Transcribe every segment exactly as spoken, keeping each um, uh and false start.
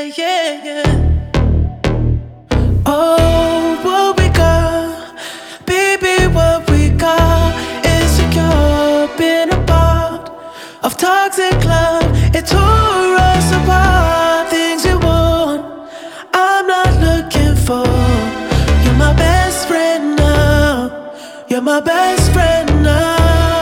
yeah, yeah. Oh, what we got, baby, what we got is secure. Been a part of toxic love, it tore us apart. Things you want, I'm not looking for. You're my best friend now. You're my best friend now.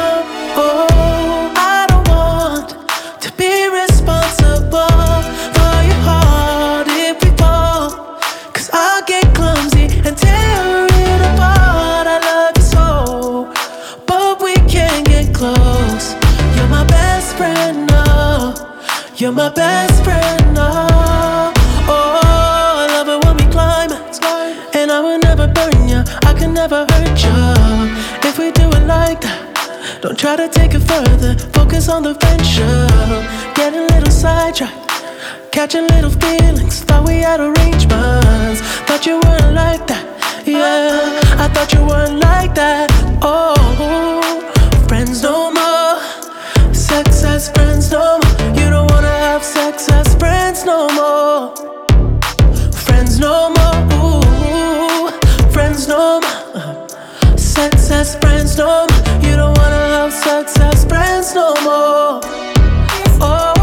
Oh, I don't want to be responsible for your heart if we fall, 'cause I'll get clumsy and tear it apart. I love you so, but we can't get close. You're my best friend now. You're my best friend now. Oh, I love it when we climax, and I will never burn you. I can never hurt you if we do it like that. Don't try to take it further. Focus on the friendship. Getting a little sidetracked, catching little feelings. Thought we had arrangements. Thought you weren't like that. Yeah, I thought you weren't like that. Oh, friends no more. Sex as friends no more. You don't wanna have sex as friends no more. Friends no more. Ooh, friends no more. Sex as friends no more. You don't wanna have sex as friends no more. Oh,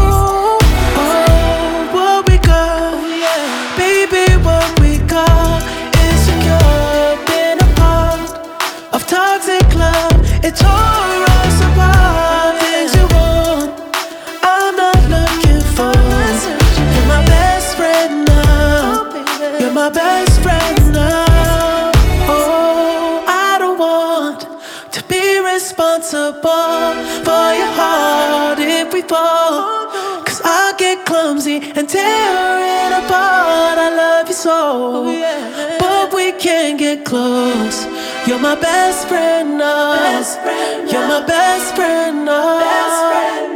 oh, what we got, baby, what we got is secure. Been a part of toxic love, it tore us apart. Things you want, I'm not looking for. You're my best friend now. You're my best friend now. Oh, I don't want to be responsible for your heart if we fall, 'cause I'll get clumsy and tear it apart. I love you so, but we can't get close. You're my best friend now. You're my best friend now.